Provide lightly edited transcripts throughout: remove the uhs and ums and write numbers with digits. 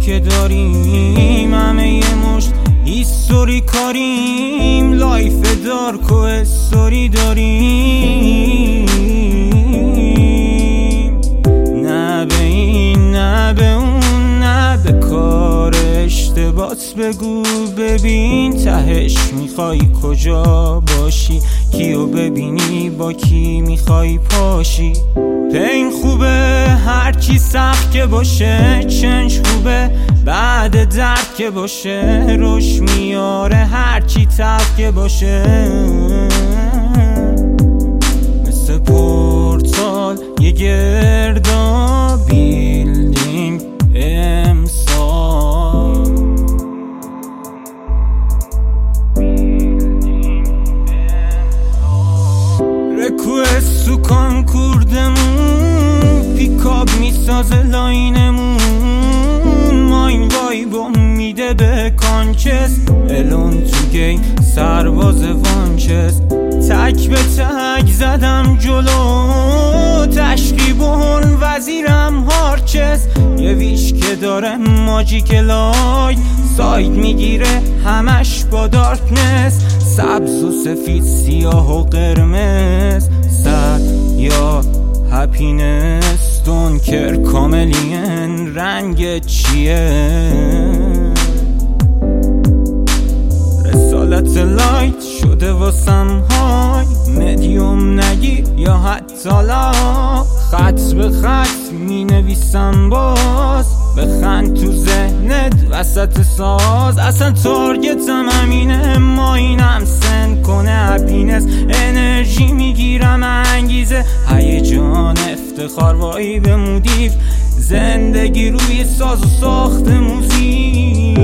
که داریم همه یه مشت هیستوری کاریم، لایف دارک و استوری داریم. نه به این نه به اون نه به کار اشتباهت بگو ببین تهش میخوای کجا باشی، کیو ببینی با کی میخوای پاشی. پین خوبه هرچی سخت که باشه، چنج خوبه بعد درد که باشه، روش میاره هرچی تلخ که باشه. مثل پورتال یه گردا بیلدینگ امسال، رکوست تو کانکوردمون، پیکاب میسازه لاینمون، ماین وایبم میده به کانچس، الون تو گیم سرباز وانچس. تک به تک زدم جلو تشقیبون وزیرم هارچس، یه ویش که داره ماجیک لای ساید میگیره همش با دارکنس، سبز و سفید سیاه و قرمز، صد یا هپینس دونکر کاملین رنگ چیه. رسالت لایت شده واسم های، مدیوم نگیر یا حتی لا، خط به خط می نویسم باز، بخند تو ذهنت وسط ساز. اصلا تارگتم همینه، ماینم سند کنه هپینس، انرژی میگیرم انگیزه، هیجان افتخار وایی به مودیف، زندگی روی ساز و ساخت موزیک.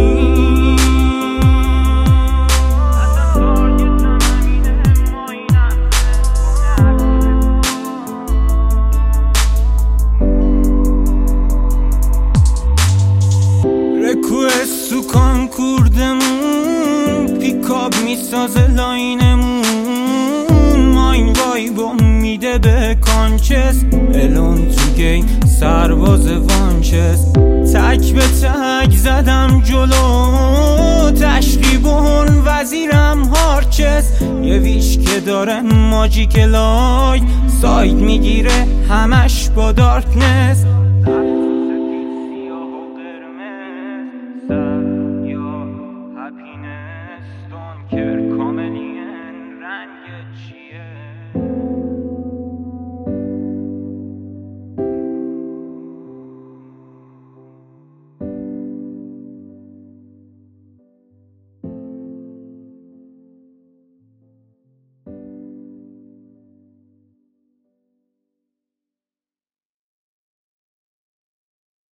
رکوست تو کانکوردمون، پیکاب میسازه لاینمون، ماین وایبم میده به کانچس، الون تو گیم سرباز وانچس. تک به تک زدم جلو تشقیبون وزیرم هارچس، یه ویش که داره ماجیک لای ساید میگیره همش با دارکنس.